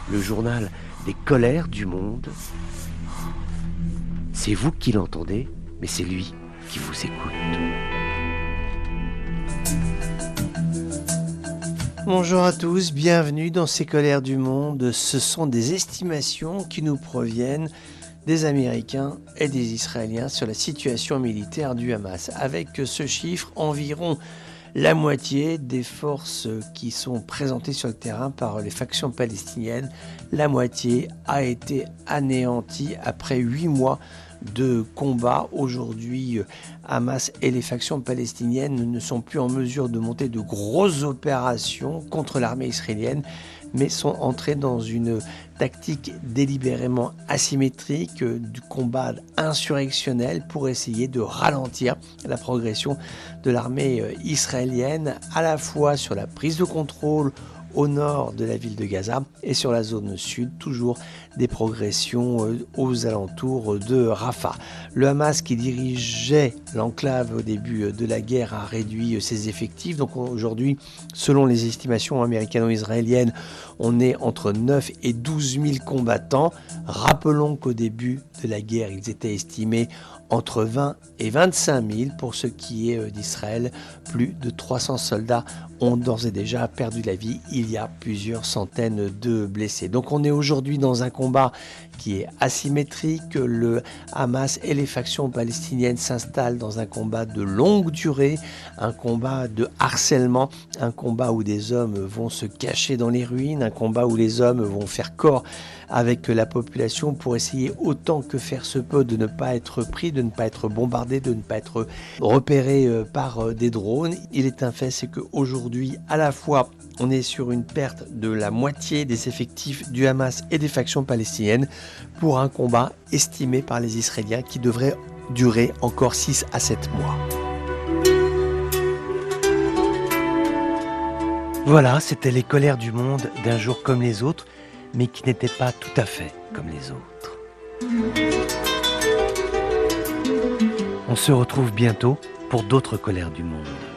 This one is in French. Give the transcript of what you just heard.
le journal des colères du monde. C'est vous qui l'entendez, mais c'est lui qui vous écoute. Bonjour à tous, bienvenue dans ces colères du monde. Ce sont des estimations qui nous proviennent des Américains et des Israéliens sur la situation militaire du Hamas. Avec ce chiffre, environ la moitié des forces qui sont présentées sur le terrain par les factions palestiniennes, la moitié a été anéantie après 8 mois de combat. Aujourd'hui, Hamas et les factions palestiniennes ne sont plus en mesure de monter de grosses opérations contre l'armée israélienne, mais sont entrés dans une tactique délibérément asymétrique du combat insurrectionnel pour essayer de ralentir la progression de l'armée israélienne, à la fois sur la prise de contrôle au nord de la ville de Gaza et sur la zone sud, toujours des progressions aux alentours de Rafah. Le Hamas, qui dirigeait l'enclave au début de la guerre, a réduit ses effectifs. Donc aujourd'hui, selon les estimations américano-israéliennes, on est entre 9 et 12 000 combattants. Rappelons qu'au début de la guerre, ils étaient estimés entre 20 et 25 000 pour ce qui est d'Israël. Plus de 300 soldats ont d'ores et déjà perdu la vie. Il y a plusieurs centaines de blessés. Donc on est aujourd'hui dans un combat qui est asymétrique. Le Hamas et les factions palestiniennes s'installent dans un combat de longue durée, un combat de harcèlement, un combat où des hommes vont se cacher dans les ruines, un combat où les hommes vont faire corps avec la population pour essayer autant que faire se peut de ne pas être pris, de ne pas être bombardé, de ne pas être repéré par des drones. Il est un fait, c'est qu'aujourd'hui, à la fois, on est sur une perte de la moitié des effectifs du Hamas et des factions palestiniennes pour un combat estimé par les Israéliens qui devrait durer encore 6 à 7 mois. Voilà, c'était les colères du monde d'un jour comme les autres, mais qui n'étaient pas tout à fait comme les autres. On se retrouve bientôt pour d'autres colères du monde.